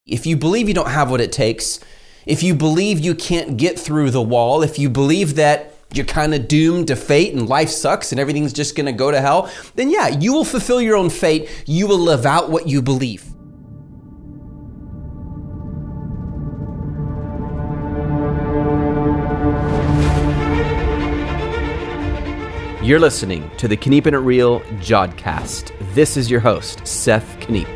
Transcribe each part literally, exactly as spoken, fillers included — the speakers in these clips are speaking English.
If you believe you don't have what it takes, if you believe you can't get through the wall, if you believe that you're kind of doomed to fate and life sucks and everything's just going to go to hell, then yeah, you will fulfill your own fate. You will live out what you believe. You're listening to the Keeping It Real Jodcast. This is your host, Seth Kniep.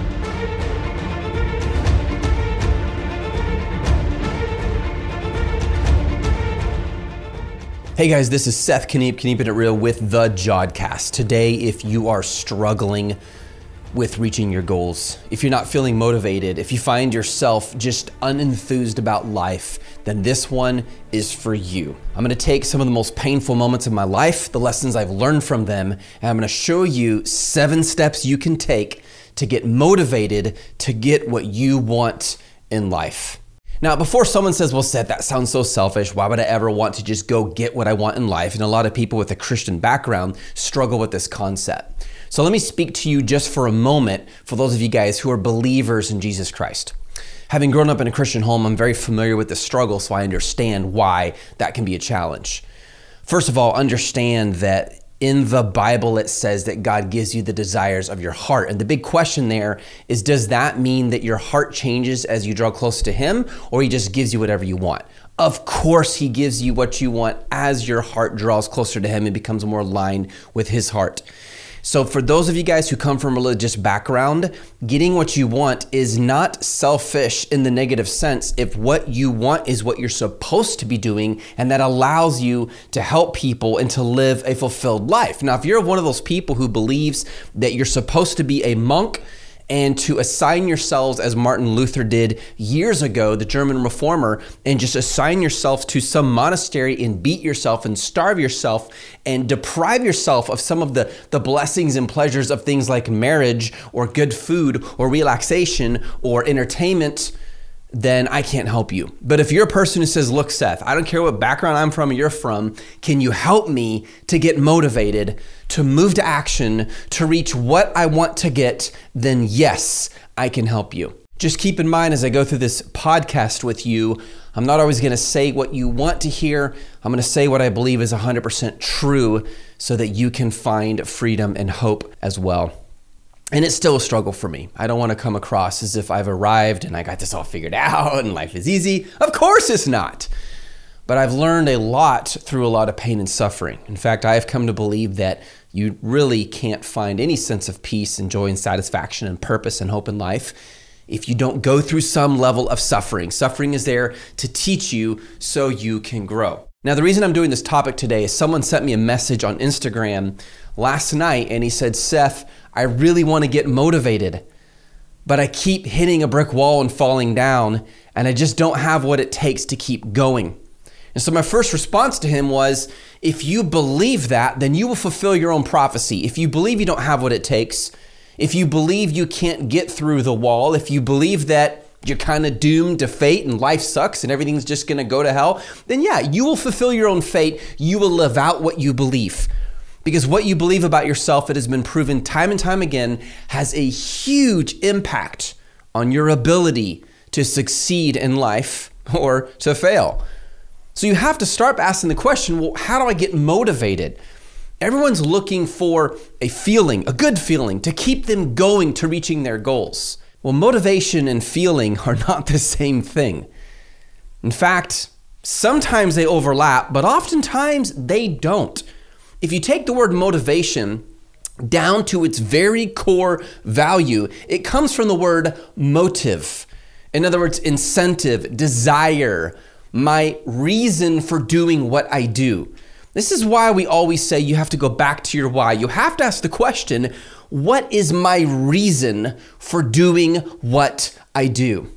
Hey guys, this is Seth Kniep, Keeping It Real with the Jodcast. Today, if you are struggling with reaching your goals, if you're not feeling motivated, if you find yourself just unenthused about life, then this one is for you. I'm gonna take some of the most painful moments of my life, the lessons I've learned from them, and I'm gonna show you seven steps you can take to get motivated to get what you want in life. Now, before someone says, well, Seth, that sounds so selfish. Why would I ever want to just go get what I want in life? And a lot of people with a Christian background struggle with this concept. So let me speak to you just for a moment for those of you guys who are believers in Jesus Christ. Having grown up in a Christian home, I'm very familiar with the struggle, so I understand why that can be a challenge. First of all, understand that in the Bible, it says that God gives you the desires of your heart. And the big question there is, does that mean that your heart changes as you draw closer to Him, or He just gives you whatever you want? Of course, He gives you what you want as your heart draws closer to Him and becomes more aligned with His heart. So for those of you guys who come from a religious background, getting what you want is not selfish in the negative sense if what you want is what you're supposed to be doing, and that allows you to help people and to live a fulfilled life. Now, if you're one of those people who believes that you're supposed to be a monk and to assign yourselves, as Martin Luther did years ago, the German reformer, and just assign yourself to some monastery and beat yourself and starve yourself and deprive yourself of some of the, the blessings and pleasures of things like marriage or good food or relaxation or entertainment, then I can't help you. But if you're a person who says, look, Seth, I don't care what background I'm from or you're from, can you help me to get motivated, to move to action, to reach what I want to get, then yes, I can help you. Just keep in mind as I go through this podcast with you, I'm not always gonna say what you want to hear. I'm gonna say what I believe is one hundred percent true so that you can find freedom and hope as well. And it's still a struggle for me. I don't want to come across as if I've arrived and I got this all figured out and life is easy. Of course it's not. But I've learned a lot through a lot of pain and suffering. In fact, I have come to believe that you really can't find any sense of peace and joy and satisfaction and purpose and hope in life if you don't go through some level of suffering. Suffering is there to teach you so you can grow. Now, the reason I'm doing this topic today is someone sent me a message on Instagram last night and he said, Seth, I really want to get motivated, but I keep hitting a brick wall and falling down, and I just don't have what it takes to keep going. And so my first response to him was, if you believe that, then you will fulfill your own prophecy. If you believe you don't have what it takes, if you believe you can't get through the wall, if you believe that you're kind of doomed to fate and life sucks and everything's just going to go to hell, then yeah, you will fulfill your own fate. You will live out what you believe. Because what you believe about yourself, it has been proven time and time again, has a huge impact on your ability to succeed in life or to fail. So you have to start asking the question, well, how do I get motivated? Everyone's looking for a feeling, a good feeling, to keep them going to reaching their goals. Well, motivation and feeling are not the same thing. In fact, sometimes they overlap, but oftentimes they don't. If you take the word motivation down to its very core value, it comes from the word motive. In other words, incentive, desire, my reason for doing what I do. This is why we always say you have to go back to your why. You have to ask the question, what is my reason for doing what I do?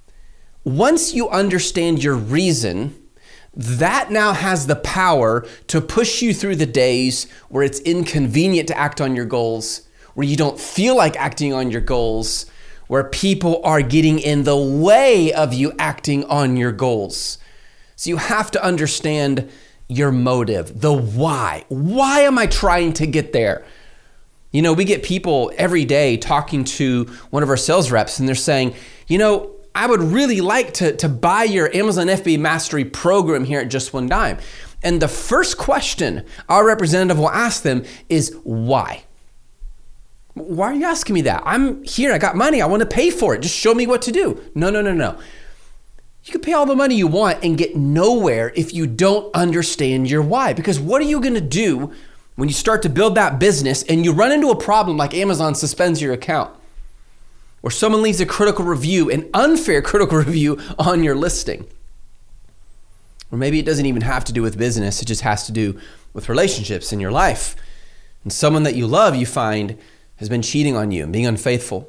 Once you understand your reason, that now has the power to push you through the days where it's inconvenient to act on your goals, where you don't feel like acting on your goals, where people are getting in the way of you acting on your goals. So you have to understand your motive, the why. Why am I trying to get there? You know, we get people every day talking to one of our sales reps and they're saying, you know, I would really like to, to buy your Amazon F B A Mastery program here at Just One Dime. And the first question our representative will ask them is why? Why are you asking me that? I'm here, I got money, I want to pay for it. Just show me what to do. No, no, no, no. You can pay all the money you want and get nowhere if you don't understand your why. Because what are you going to do when you start to build that business and you run into a problem like Amazon suspends your account? Or someone leaves a critical review, an unfair critical review on your listing. Or maybe it doesn't even have to do with business. It just has to do with relationships in your life. And someone that you love, you find, has been cheating on you and being unfaithful.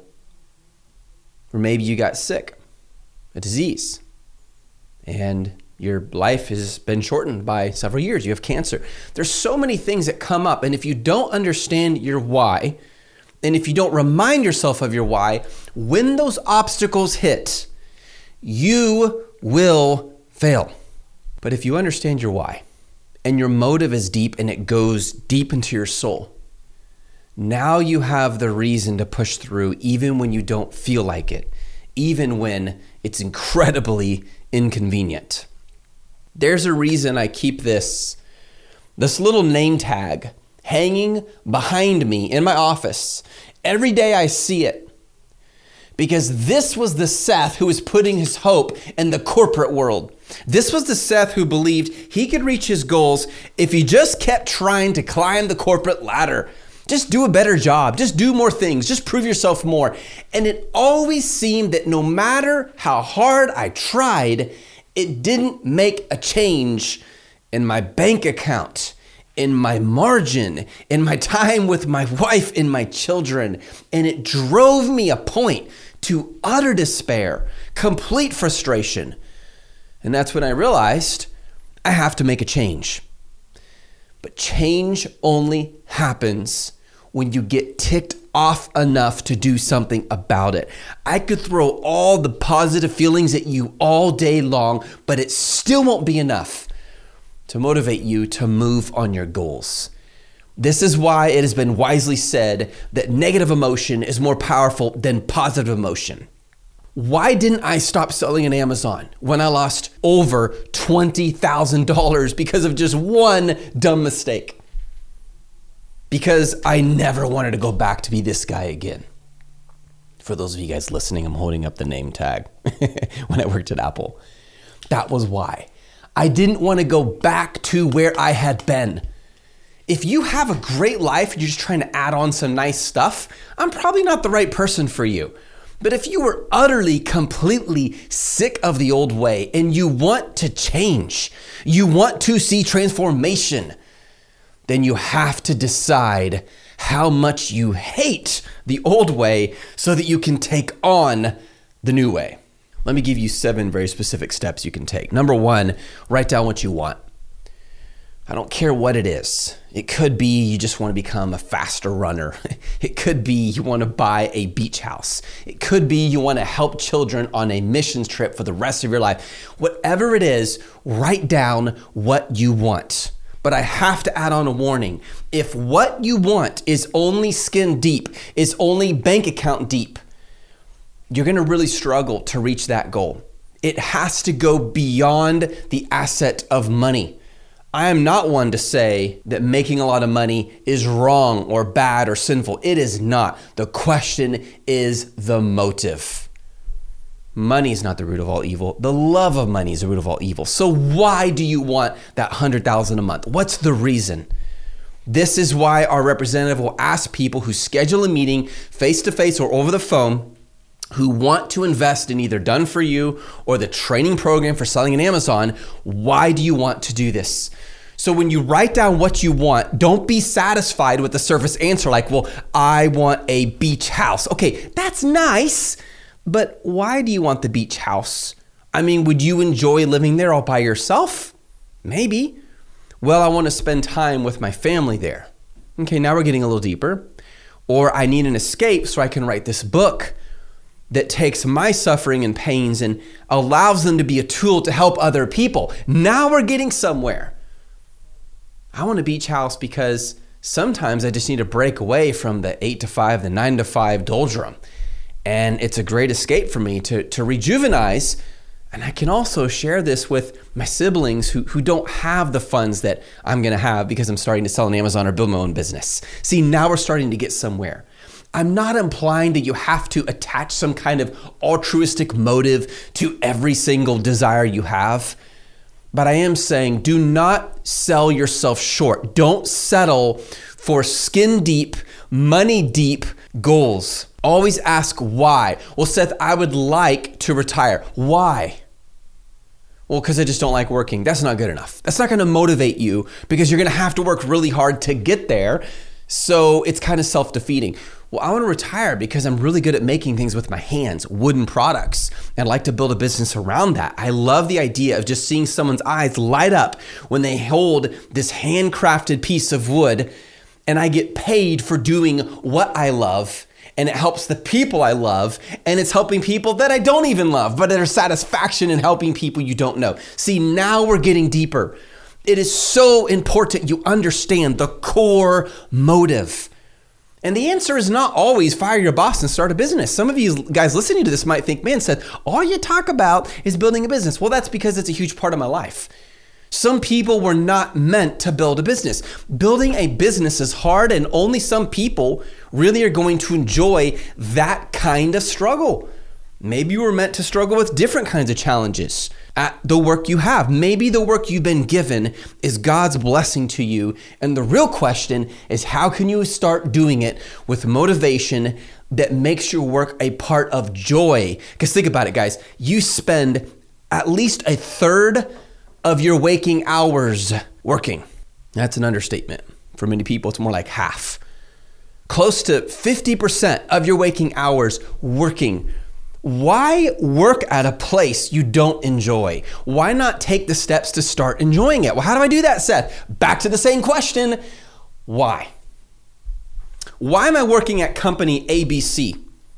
Or maybe you got sick, a disease, and your life has been shortened by several years. You have cancer. There's so many things that come up. And if you don't understand your why, and if you don't remind yourself of your why, when those obstacles hit, you will fail. But if you understand your why, and your motive is deep and it goes deep into your soul, now you have the reason to push through even when you don't feel like it, even when it's incredibly inconvenient. There's a reason I keep this, this little name tag hanging behind me in my office. Every day I see it. Because this was the Seth who was putting his hope in the corporate world. This was the Seth who believed he could reach his goals if he just kept trying to climb the corporate ladder. Just do a better job. Just do more things. Just prove yourself more. And it always seemed that no matter how hard I tried, it didn't make a change in my bank account, in my margin, in my time with my wife, in my children. And it drove me a point to utter despair, complete frustration. And that's when I realized I have to make a change. But change only happens when you get ticked off enough to do something about it. I could throw all the positive feelings at you all day long, but it still won't be enough to motivate you to move on your goals. This is why it has been wisely said that negative emotion is more powerful than positive emotion. Why didn't I stop selling on Amazon when I lost over twenty thousand dollars because of just one dumb mistake? Because I never wanted to go back to be this guy again. For those of you guys listening, I'm holding up the name tag when I worked at Apple. That was why. I didn't want to go back to where I had been. If you have a great life, you're just trying to add on some nice stuff, I'm probably not the right person for you. But if you were utterly, completely sick of the old way and you want to change, you want to see transformation, then you have to decide how much you hate the old way so that you can take on the new way. Let me give you seven very specific steps you can take. Number one, write down what you want. I don't care what it is. It could be you just want to become a faster runner. It could be you want to buy a beach house. It could be you want to help children on a missions trip for the rest of your life. Whatever it is, write down what you want. But I have to add on a warning. If what you want is only skin deep, is only bank account deep, you're going to really struggle to reach that goal. It has to go beyond the asset of money. I am not one to say that making a lot of money is wrong or bad or sinful. It is not. The question is the motive. Money is not the root of all evil. The love of money is the root of all evil. So why do you want that one hundred thousand dollars a month? What's the reason? This is why our representative will ask people who schedule a meeting face-to-face or over the phone who want to invest in either Done For You or the training program for selling on Amazon, why do you want to do this? So when you write down what you want, don't be satisfied with the surface answer like, well, I want a beach house. Okay, that's nice, but why do you want the beach house? I mean, would you enjoy living there all by yourself? Maybe. Well, I want to spend time with my family there. Okay, now we're getting a little deeper. Or I need an escape so I can write this book that takes my suffering and pains and allows them to be a tool to help other people. Now we're getting somewhere. I want a beach house because sometimes I just need to break away from the eight to five, the nine to five doldrum And it's a great escape for me to, to rejuvenize. And I can also share this with my siblings who, who don't have the funds that I'm going to have because I'm starting to sell on Amazon or build my own business. See, now we're starting to get somewhere. I'm not implying that you have to attach some kind of altruistic motive to every single desire you have. But I am saying do not sell yourself short. Don't settle for skin deep, money deep goals. Always ask why. Well, Seth, I would like to retire. Why? Well, because I just don't like working. That's not good enough. That's not going to motivate you because you're going to have to work really hard to get there. So it's kind of self-defeating. Well, I want to retire because I'm really good at making things with my hands, wooden products, and I'd like to build a business around that. I love the idea of just seeing someone's eyes light up when they hold this handcrafted piece of wood, and I get paid for doing what I love, and it helps the people I love, and it's helping people that I don't even love, but there's satisfaction in helping people you don't know. See, now we're getting deeper. It is so important you understand the core motive. And the answer is not always fire your boss and start a business. Some of you guys listening to this might think, man, Seth, all you talk about is building a business. Well, that's because it's a huge part of my life. Some people were not meant to build a business. Building a business is hard, and only some people really are going to enjoy that kind of struggle. Maybe you were meant to struggle with different kinds of challenges at the work you have. Maybe the work you've been given is God's blessing to you. And the real question is, how can you start doing it with motivation that makes your work a part of joy? Because think about it, guys. You spend at least a third of your waking hours working. That's an understatement. For many people, it's more like half. Close to fifty percent of your waking hours working. Why work at a place you don't enjoy? Why not take the steps to start enjoying it? Well, how do I do that, Seth? Back to the same question. Why? Why am I working at company A B C?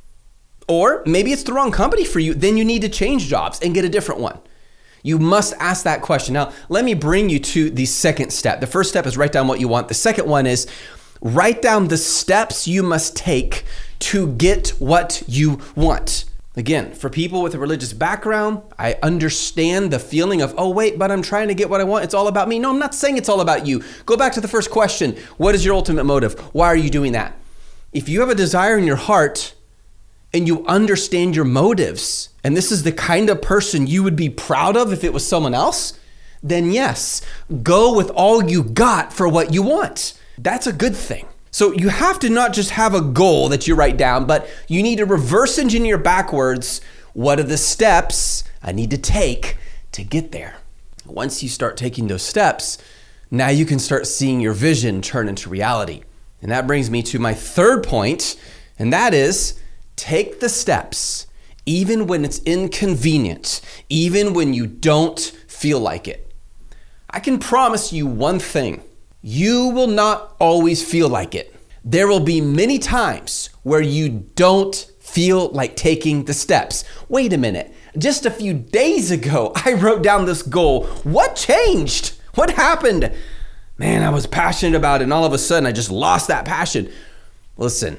Or maybe it's the wrong company for you. Then you need to change jobs and get a different one. You must ask that question. Now, let me bring you to the second step. The first step is write down what you want. The second one is write down the steps you must take to get what you want. Again, for people with a religious background, I understand the feeling of, oh, wait, but I'm trying to get what I want. It's all about me. No, I'm not saying it's all about you. Go back to the first question. What is your ultimate motive? Why are you doing that? If you have a desire in your heart and you understand your motives, and this is the kind of person you would be proud of if it was someone else, then yes, go with all you got for what you want. That's a good thing. So you have to not just have a goal that you write down, but you need to reverse engineer backwards. What are the steps I need to take to get there? Once you start taking those steps, now you can start seeing your vision turn into reality. And that brings me to my third point, and that is take the steps, even when it's inconvenient, even when you don't feel like it. I can promise you one thing. You will not always feel like it. There will be many times where you don't feel like taking the steps. Wait a minute. Just a few days ago, I wrote down this goal. What changed? What happened? Man, I was passionate about it, and all of a sudden I just lost that passion. Listen,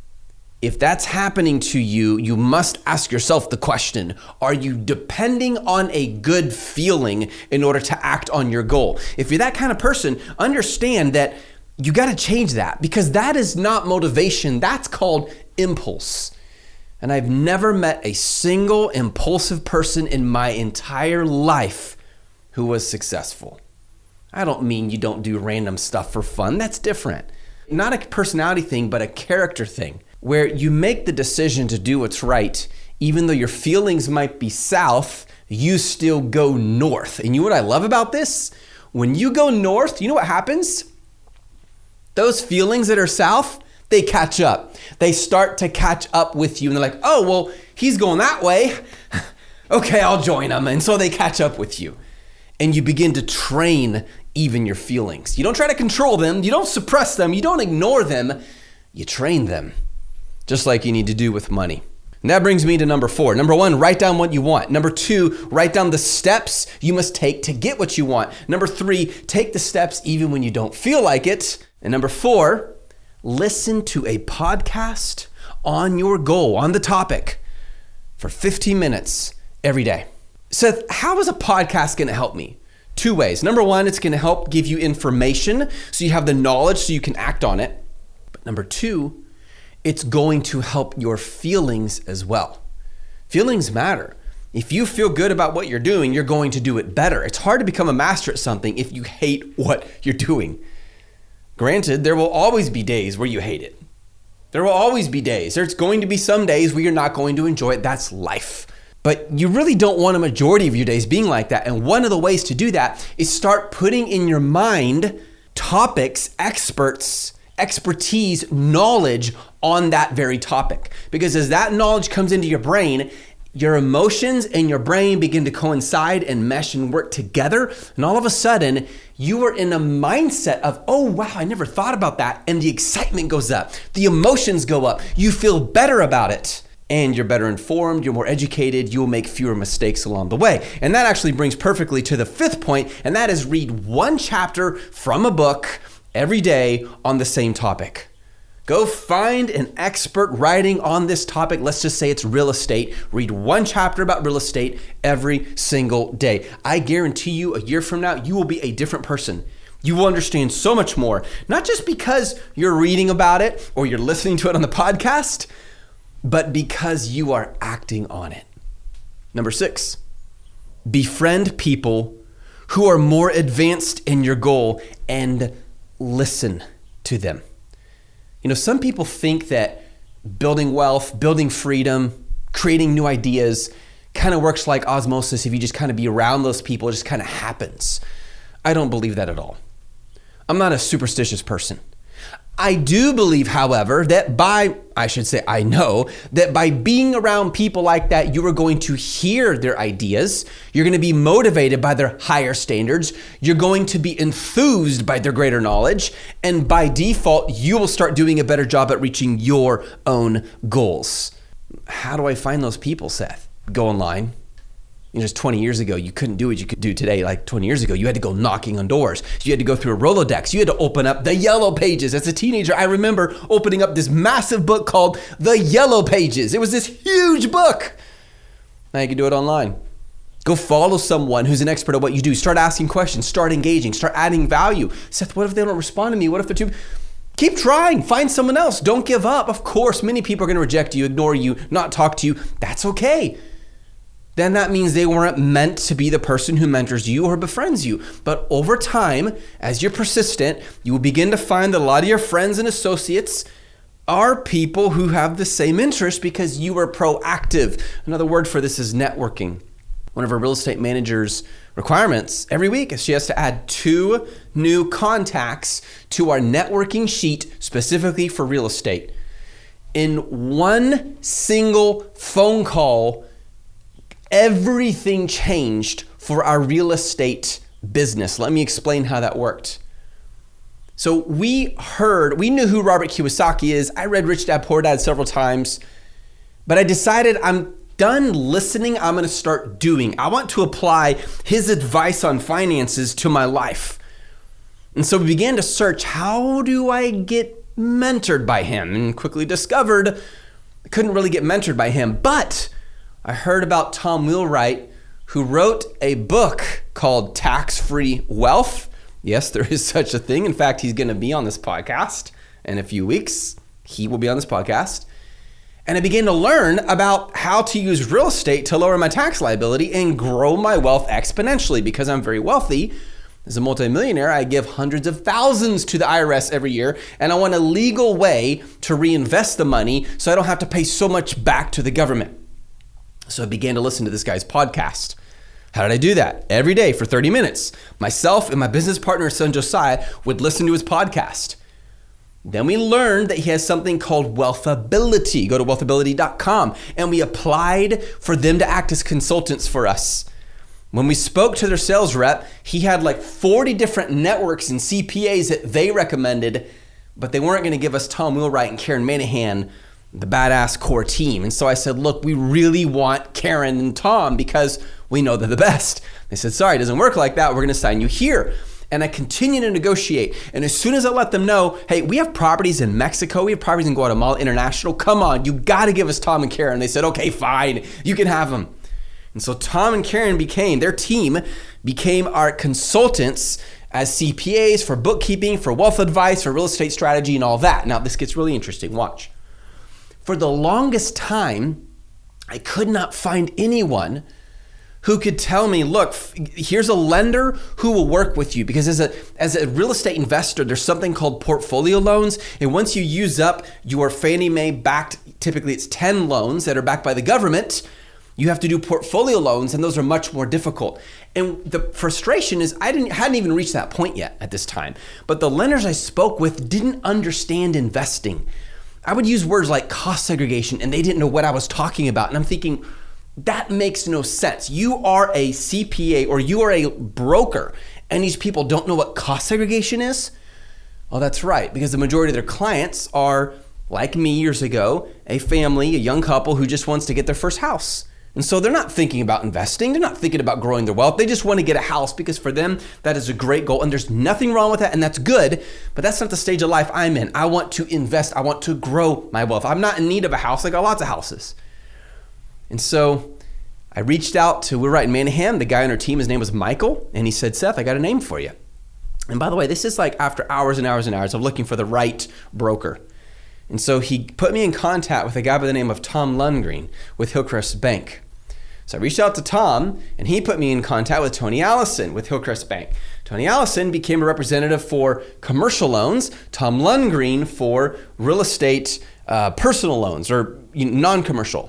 if that's happening to you, you must ask yourself the question, are you depending on a good feeling in order to act on your goal? If you're that kind of person, understand that you got to change that, because that is not motivation. That's called impulse. And I've never met a single impulsive person in my entire life who was successful. I don't mean you don't do random stuff for fun. That's different. Not a personality thing, but a character thing, where you make the decision to do what's right, even though your feelings might be south, you still go north. And you know what I love about this? When you go north, you know what happens? Those feelings that are south, they catch up. They start to catch up with you. And they're like, oh, well, he's going that way. Okay, I'll join him. And so they catch up with you. And you begin to train even your feelings. You don't try to control them. You don't suppress them. You don't ignore them. You train them. Just like you need to do with money. And that brings me to number four. Number one, write down what you want. Number two, write down the steps you must take to get what you want. Number three, take the steps even when you don't feel like it. And number four, listen to a podcast on your goal, on the topic for fifteen minutes every day. Seth, how is a podcast going to help me? Two ways. Number one, it's going to help give you information so you have the knowledge so you can act on it. But number two, it's going to help your feelings as well. Feelings matter. If you feel good about what you're doing, you're going to do it better. It's hard to become a master at something if you hate what you're doing. Granted, there will always be days where you hate it. There will always be days. There's going to be some days where you're not going to enjoy it. That's life. But you really don't want a majority of your days being like that. And one of the ways to do that is start putting in your mind topics, experts, expertise, knowledge on that very topic. Because as that knowledge comes into your brain, your emotions and your brain begin to coincide and mesh and work together. And all of a sudden, you are in a mindset of, oh, wow, I never thought about that. And the excitement goes up. The emotions go up. You feel better about it. And you're better informed, you're more educated, you will make fewer mistakes along the way. And that actually brings perfectly to the fifth point, and that is read one chapter from a book every day on the same topic. Go find an expert writing on this topic. Let's just say it's real estate. Read one chapter about real estate every single day. I guarantee you a year from now, you will be a different person. You will understand so much more, not just because you're reading about it or you're listening to it on the podcast, but because you are acting on it. Number six, befriend people who are more advanced in your goal and listen to them. You know, some people think that building wealth, building freedom, creating new ideas kind of works like osmosis. If you just kind of be around those people, it just kind of happens. I don't believe that at all. I'm not a superstitious person. I do believe, however, that by, I should say, I know that by being around people like that, you are going to hear their ideas. You're going to be motivated by their higher standards. You're going to be enthused by their greater knowledge. And by default, you will start doing a better job at reaching your own goals. How do I find those people, Seth? Go online. You know, just twenty years ago, you couldn't do what you could do today. Like twenty years ago, you had to go knocking on doors. You had to go through a Rolodex. You had to open up the Yellow Pages. As a teenager, I remember opening up this massive book called The Yellow Pages. It was this huge book. Now you can do it online. Go follow someone who's an expert at what you do. Start asking questions. Start engaging. Start adding value. Seth, what if they don't respond to me? What if they're too... Keep trying. Find someone else. Don't give up. Of course, many people are going to reject you, ignore you, not talk to you. That's okay. Then that means they weren't meant to be the person who mentors you or befriends you. But over time, as you're persistent, you will begin to find that a lot of your friends and associates are people who have the same interest because you are proactive. Another word for this is networking. One of our real estate manager's requirements every week is she has to add two new contacts to our networking sheet specifically for real estate. In one single phone call, everything changed for our real estate business. Let me explain how that worked. So we heard, we knew who Robert Kiyosaki is. I read Rich Dad Poor Dad several times, but I decided I'm done listening. I'm going to start doing. I want to apply his advice on finances to my life. And so we began to search, how do I get mentored by him? And quickly discovered I couldn't really get mentored by him, but I heard about Tom Wheelwright, who wrote a book called Tax-Free Wealth. Yes, there is such a thing. In fact, he's going to be on this podcast in a few weeks. He will be on this podcast. And I began to learn about how to use real estate to lower my tax liability and grow my wealth exponentially. Because I'm very wealthy, as a multimillionaire, I give hundreds of thousands to the I R S every year, and I want a legal way to reinvest the money so I don't have to pay so much back to the government. So I began to listen to this guy's podcast. How did I do that? Every day for thirty minutes. Myself and my business partner, son Josiah, would listen to his podcast. Then we learned that he has something called Wealthability. Go to wealthability dot com. And we applied for them to act as consultants for us. When we spoke to their sales rep, he had like forty different networks and C P As that they recommended, but they weren't going to give us Tom Wheelwright and Karen Manahan, the badass core team. And so I said, look, we really want Karen and Tom because we know they're the best. They said, sorry, it doesn't work like that. We're going to sign you here. And I continue to negotiate. And as soon as I let them know, hey, we have properties in Mexico, we have properties in Guatemala International, come on, you gotta give us Tom and Karen. They said, okay, fine, you can have them. And so Tom and Karen became, their team became our consultants as C P As for bookkeeping, for wealth advice, for real estate strategy and all that. Now this gets really interesting, watch. For the longest time, I could not find anyone who could tell me, look, here's a lender who will work with you. Because as a as a real estate investor, there's something called portfolio loans. And once you use up your Fannie Mae backed, typically it's ten loans that are backed by the government, you have to do portfolio loans, and those are much more difficult. And the frustration is I didn't hadn't even reached that point yet at this time. But the lenders I spoke with didn't understand investing. I would use words like cost segregation, and they didn't know what I was talking about. And I'm thinking, that makes no sense. You are a C P A or you are a broker, and these people don't know what cost segregation is? Oh, that's right, because the majority of their clients are, like me years ago, a family, a young couple who just wants to get their first house. And so they're not thinking about investing. They're not thinking about growing their wealth. They just want to get a house because for them, that is a great goal. And there's nothing wrong with that. And that's good. But that's not the stage of life I'm in. I want to invest. I want to grow my wealth. I'm not in need of a house. I got lots of houses. And so I reached out to, we're right in Manningham. The guy on our team, his name was Michael. And he said, Seth, I got a name for you. And by the way, this is like after hours and hours and hours of looking for the right broker. And so he put me in contact with a guy by the name of Tom Lundgren with Hillcrest Bank. So I reached out to Tom, and he put me in contact with Tony Allison with Hillcrest Bank. Tony Allison became a representative for commercial loans, Tom Lundgren for real estate uh, personal loans, or you know, non-commercial,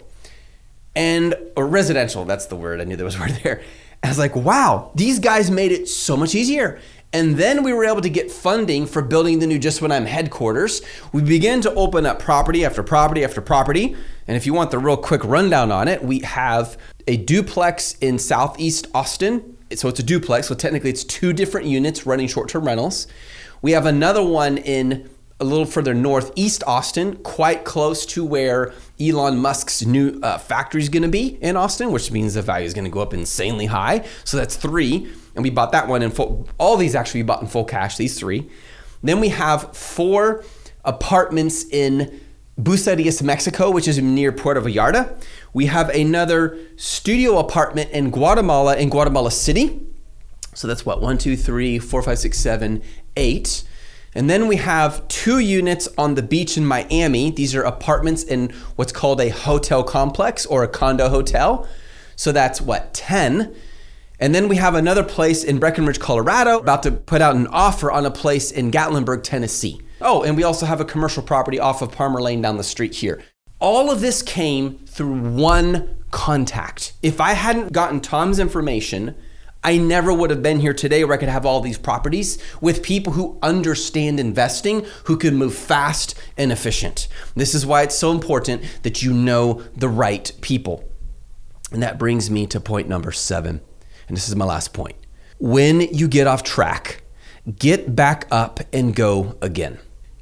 and or residential, that's the word, I knew there was a word there. I was like, wow, these guys made it so much easier. And then we were able to get funding for building the new Just When I'm headquarters. We began to open up property after property after property. And if you want the real quick rundown on it, we have a duplex in Southeast Austin. So it's a duplex, so technically it's two different units running short-term rentals. We have another one in a little further northeast Austin, quite close to where Elon Musk's new uh, factory is gonna be in Austin, which means the value is gonna go up insanely high. So that's three. And we bought that one in full. All these actually we bought in full cash, these three. Then we have four apartments in Bucerias, Mexico, which is near Puerto Vallarta. We have another studio apartment in Guatemala, in Guatemala City. So that's what, one, two, three, four, five, six, seven, eight. And then we have two units on the beach in Miami. These are apartments in what's called a hotel complex or a condo hotel. So that's what, ten. And then we have another place in Breckenridge, Colorado, about to put out an offer on a place in Gatlinburg, Tennessee. Oh, and we also have a commercial property off of Palmer Lane down the street here. All of this came through one contact. If I hadn't gotten Tom's information, I never would have been here today where I could have all these properties with people who understand investing, who can move fast and efficient. This is why it's so important that you know the right people. And that brings me to point number seven. And this is my last point. When you get off track, get back up and go again.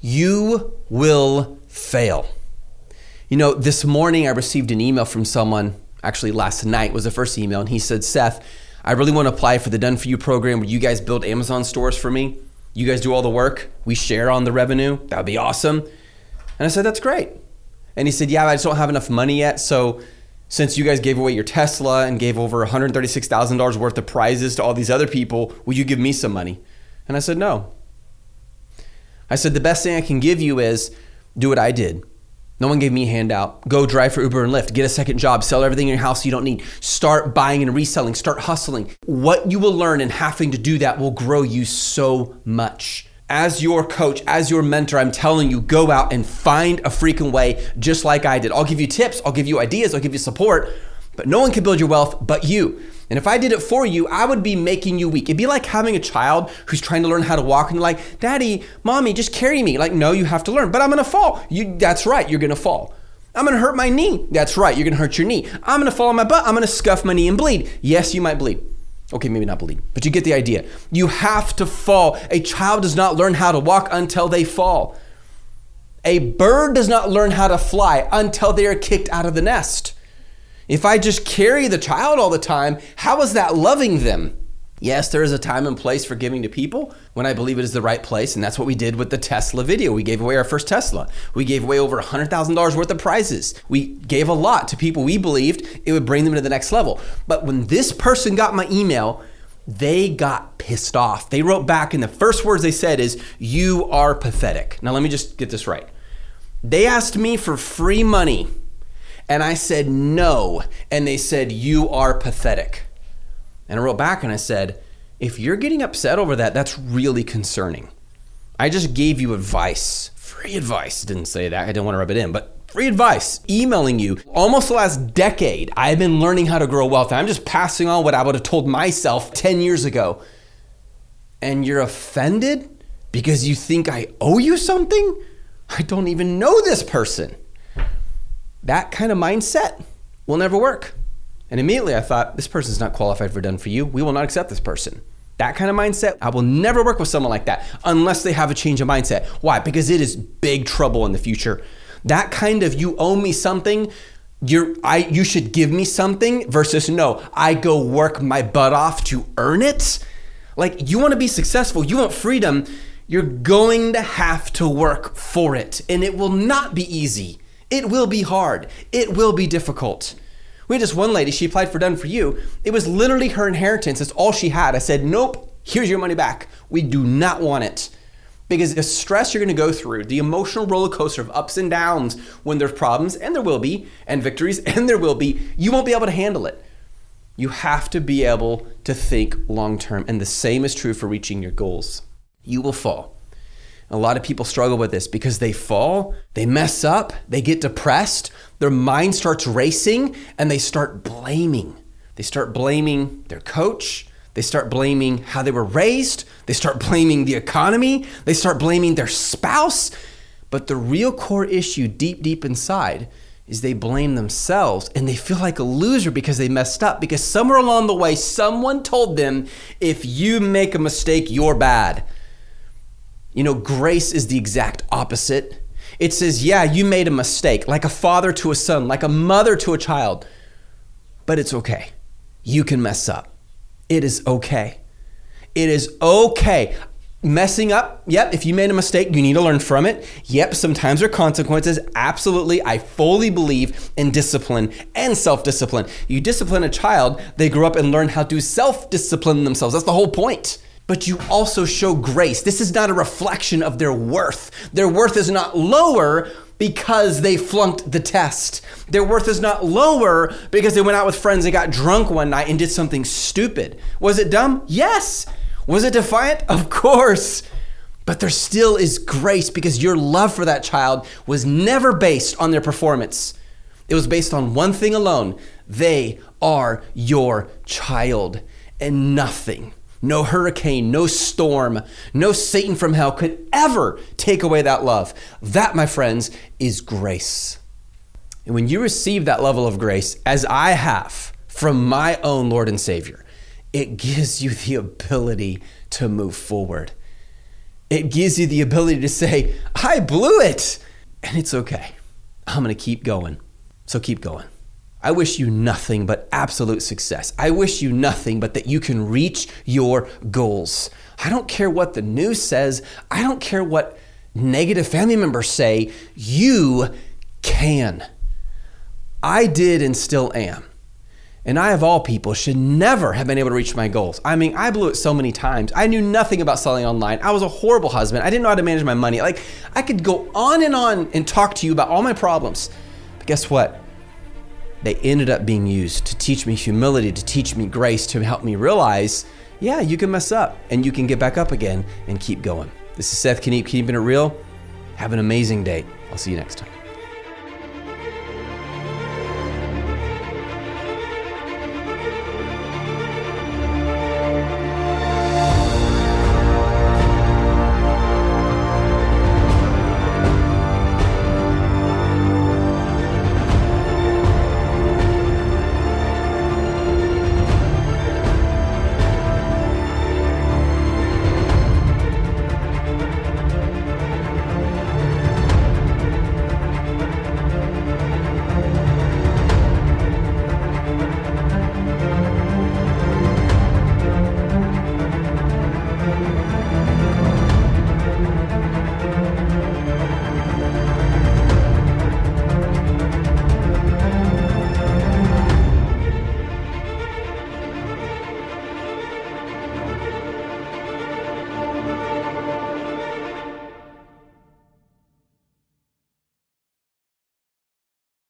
You will fail. You know, this morning I received an email from someone, actually last night was the first email, and he said, Seth, I really want to apply for the Done For You program where you guys build Amazon stores for me. You guys do all the work. We share on the revenue. That would be awesome. And I said, that's great. And he said, yeah, I just don't have enough money yet, so since you guys gave away your Tesla and gave over one hundred thirty-six thousand dollars worth of prizes to all these other people, will you give me some money? And I said, no. I said, the best thing I can give you is do what I did. No one gave me a handout. Go drive for Uber and Lyft. Get a second job. Sell everything in your house you don't need. Start buying and reselling. Start hustling. What you will learn in having to do that will grow you so much. As your coach, as your mentor, I'm telling you, go out and find a freaking way just like I did. I'll give you tips, I'll give you ideas, I'll give you support, but no one can build your wealth but you. And if I did it for you, I would be making you weak. It'd be like having a child who's trying to learn how to walk and you're like, Daddy, Mommy, just carry me. Like, no, you have to learn, but I'm gonna fall. You, that's right, you're gonna fall. I'm gonna hurt my knee. That's right, you're gonna hurt your knee. I'm gonna fall on my butt. I'm gonna scuff my knee and bleed. Yes, you might bleed. Okay, maybe not bleed, but you get the idea. You have to fall. A child does not learn how to walk until they fall. A bird does not learn how to fly until they are kicked out of the nest. If I just carry the child all the time, how is that loving them? Yes, there is a time and place for giving to people when I believe it is the right place. And that's what we did with the Tesla video. We gave away our first Tesla. We gave away over one hundred thousand dollars worth of prizes. We gave a lot to people we believed it would bring them to the next level. But when this person got my email, they got pissed off. They wrote back, and the first words they said is, "You are pathetic." Now, let me just get this right. They asked me for free money, and I said no. And they said, "You are pathetic." And I wrote back and I said, if you're getting upset over that, that's really concerning. I just gave you advice, free advice. Didn't say that, I didn't want to rub it in, but free advice, emailing you. Almost the last decade, I've been learning how to grow wealth. I'm just passing on what I would have told myself ten years ago. And you're offended because you think I owe you something? I don't even know this person. That kind of mindset will never work. And immediately I thought, this person's not qualified for Done For You. We will not accept this person. That kind of mindset, I will never work with someone like that unless they have a change of mindset. Why? Because it is big trouble in the future. That kind of, you owe me something, you're, I, you should give me something, versus no, I go work my butt off to earn it. Like, you want to be successful, you want freedom, you're going to have to work for it. And it will not be easy. It will be hard. It will be difficult. We had this one lady, she applied for Done For You. It was literally her inheritance. That's all she had. I said, nope, here's your money back. We do not want it. Because the stress you're gonna go through, the emotional roller coaster of ups and downs when there's problems, and there will be, and victories, and there will be, you won't be able to handle it. You have to be able to think long-term, and the same is true for reaching your goals. You will fall. A lot of people struggle with this because they fall, they mess up, they get depressed, their mind starts racing, and they start blaming. They start blaming their coach, they start blaming how they were raised, they start blaming the economy, they start blaming their spouse. But the real core issue deep, deep inside is they blame themselves, and they feel like a loser because they messed up, because somewhere along the way, someone told them, if you make a mistake, you're bad. You know, grace is the exact opposite. It says, yeah, you made a mistake, like a father to a son, like a mother to a child, but it's okay. You can mess up. It is okay. It is okay. Messing up, yep, if you made a mistake, you need to learn from it. Yep, sometimes there are consequences. Absolutely, I fully believe in discipline and self-discipline. You discipline a child, they grow up and learn how to self-discipline themselves. That's the whole point. But you also show grace. This is not a reflection of their worth. Their worth is not lower because they flunked the test. Their worth is not lower because they went out with friends and got drunk one night and did something stupid. Was it dumb? Yes. Was it defiant? Of course. But there still is grace because your love for that child was never based on their performance. It was based on one thing alone. They are your child, and nothing, no hurricane, no storm, no Satan from hell could ever take away that love. That, my friends, is grace. And when you receive that level of grace, as I have from my own Lord and Savior, it gives you the ability to move forward. It gives you the ability to say, I blew it, and it's okay. I'm gonna keep going, so keep going. I wish you nothing but absolute success. I wish you nothing but that you can reach your goals. I don't care what the news says. I don't care what negative family members say. You can. I did and still am. And I, of all people, should never have been able to reach my goals. I mean, I blew it so many times. I knew nothing about selling online. I was a horrible husband. I didn't know how to manage my money. Like, I could go on and on and talk to you about all my problems. But guess what? They ended up being used to teach me humility, to teach me grace, to help me realize, yeah, you can mess up and you can get back up again and keep going. This is Seth Kniep, keeping it real. Have an amazing day. I'll see you next time.